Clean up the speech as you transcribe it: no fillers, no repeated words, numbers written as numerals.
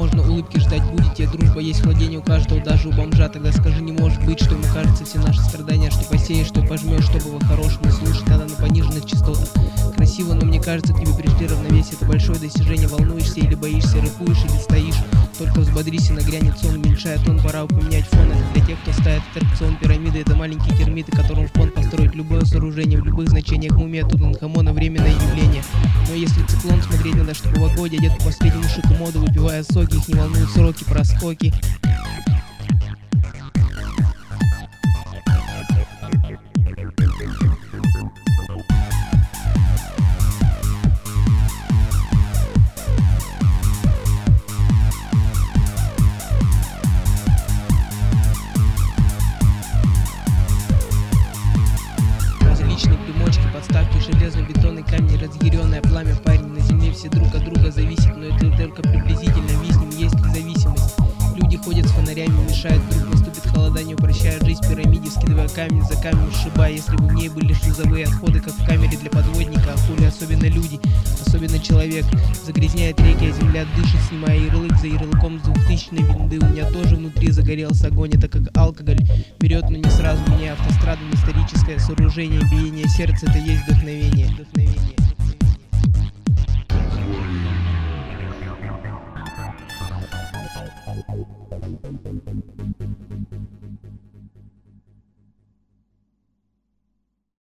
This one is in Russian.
можно улыбки ждать будете. Дружба есть владение у каждого, даже у бомжа. Тогда скажи, не может быть, что ему кажется все наши страдания, что посеешь, что пожмешь, что было хорошим, и слушать надо на пониженных частотах. Красиво, но мне кажется, к тебе пришли равновесие. Это большое достижение, волнуешься или боишься, рыпуешь или стоишь. Только взбодрись и нагрянет сон, уменьшая тон, пора поменять фон. Это для тех, кто ставит аттракцион. Пирамиды — это маленькие термиты, которым в фон построить любое сооружение. В любых значениях мумия Тутанхамона — временное явление. Но если циклон, смотреть надо, что полугодие, одет по последнему шику моды, выпивая соки, их не волнуют сроки, проскоки. Примочки, подставки, железно-бетонный камень, разъяренное пламя, парень. На земле все друг от друга зависят, но это только приблизительно. Виснем, есть ли зависимость? Люди ходят с фонарями, мешают, вдруг наступит холодание, упрощая жизнь в пирамиде, скидывая камень за камень, сшибая. Если бы в ней были шлюзовые отходы, как в камере для подводника, а хули особенно люди, особенно человек. Загрязняет реки, а земля дышит, снимая ярлык за ярлыком с 2000-й винды. У меня тоже внутри загорелся огонь, это как алкоголь берет, но не сразу меня. Автострада — историческое сооружение, биение сердца — это есть вдохновение. Вдохновение.